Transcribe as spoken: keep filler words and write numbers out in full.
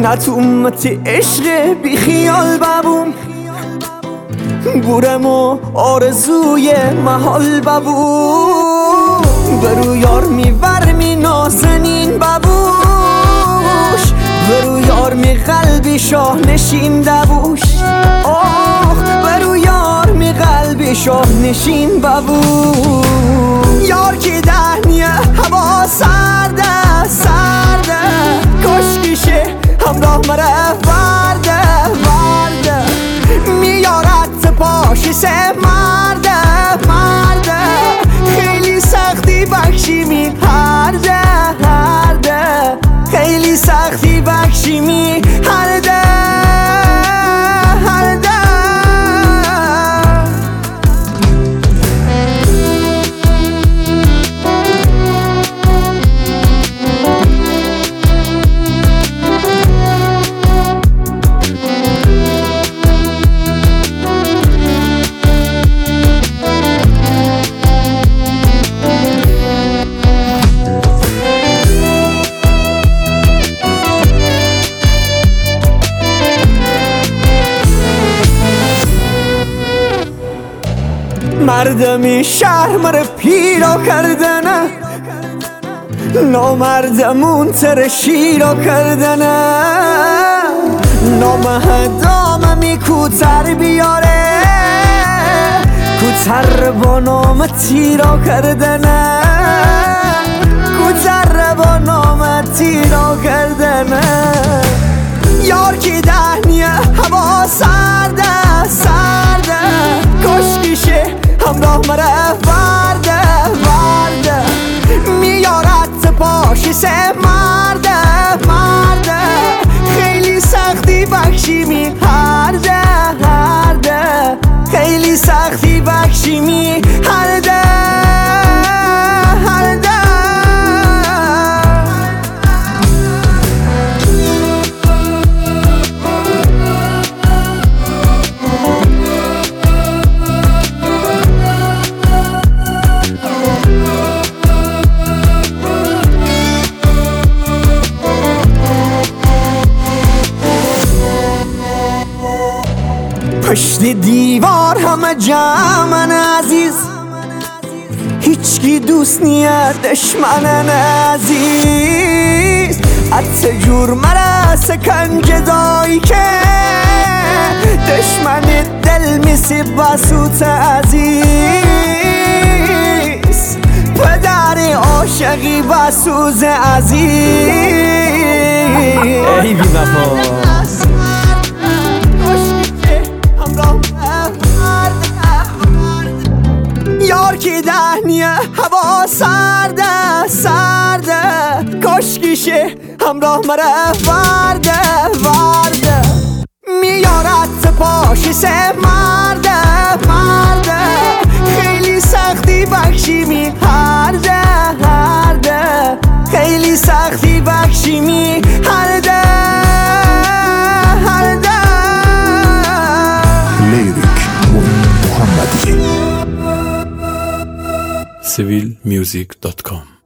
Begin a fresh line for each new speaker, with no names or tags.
نتومتی عشق بی خیال ببوم بورم و آرزوی محال ببوم برو یار میور می نازنین ببوش برو یار می قلبی شاه نشین دبوش آخ برو یار می قلبی شاه نشین ببوش یار که دهنیه هوا سرده سرده کشکیشه همراه مره ورده ورده میارد پاشی سه مرده مرده خیلی سختی بخشی می هرده هرده خیلی سختی بخشی می هرده هرده مردمی شهر مره پیرا کردنه نامردمون تر شیرا کردنه نامهدام می کوتر بیاره کوتر با نام تیرا کردنه کوتر با نام تیرا کردنه یار که دهنیه هوا سرده سرده کشکیشه همراه مره ورده ورده میارد پاشی سه مرده مرده خیلی سختی بخشی می هرده هرده خیلی سختی بخشی می هرده هرده پشت دیوار همه جمعن عزیز هیچکی دوست نیه دشمنن عزیز حتی جور مرس کنج دایی که دشمن دل میسی بسوت عزیز پدر عاشقی بسوز عزیز ای بی وفا یار که دهنیه هوا سرده سرده کشکیشه همراه مره ورده ورده میارد پاشی سه مرده مرده خیلی سختی بخشی می هرده هرده خیلی سختی بخشی می هرده هرده
لیریک محمدی
سیویل میوزیک دات کام